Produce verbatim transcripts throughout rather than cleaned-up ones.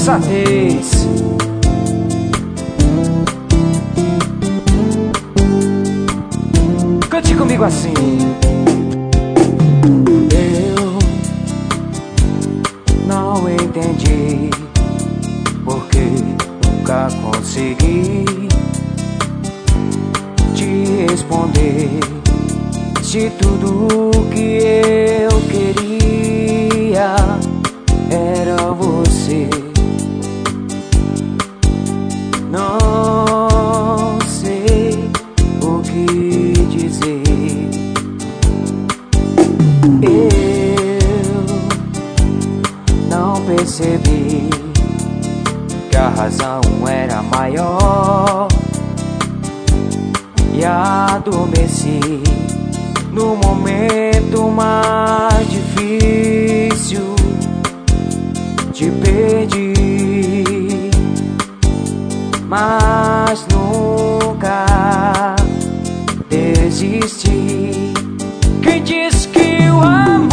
sensatez. Cante comigo assim. Eu não entendi porque nunca consegui te responder de tudo que eu queria era você. Não sei o que dizer. Eu não percebi que a razão era maior e adormeci no momento mais difícil. Te perdi, mas nunca desisti. Quem diz que o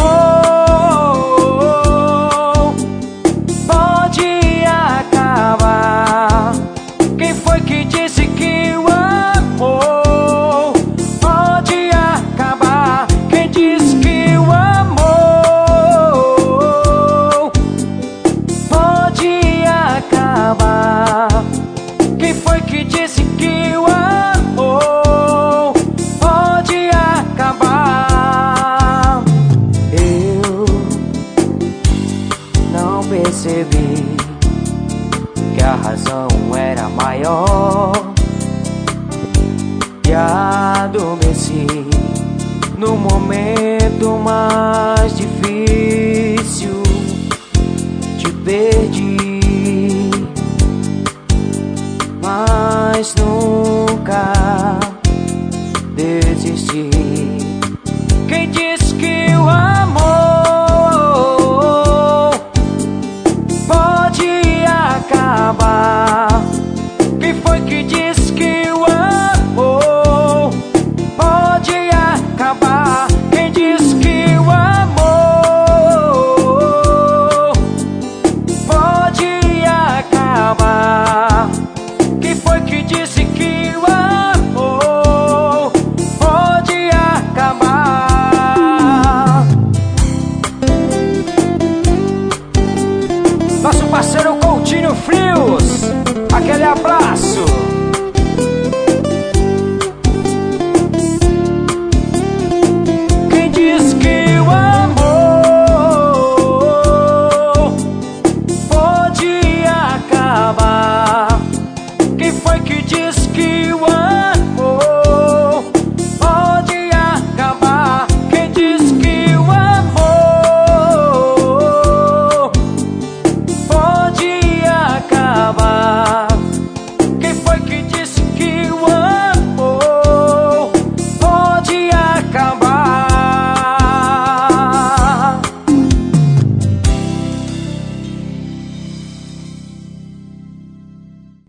amor pode acabar? Quem foi que disse que o amor pode acabar? Quem diz que o amor pode acabar? Quem foi que disse que o amor pode acabar? Eu não percebi que a razão era maior e adormeci no momento mais difícil. Te perdi, mas nunca desisti. Quem diz que o amor pode acabar? Quem foi que diz que o amor pode acabar? Quem diz que o amor pode acabar? Quem foi que disse que o amor pode acabar? Nosso parceiro Coutinho Frios, aquele abraço. Quem diz que o amor pode acabar? Quem foi que diz que o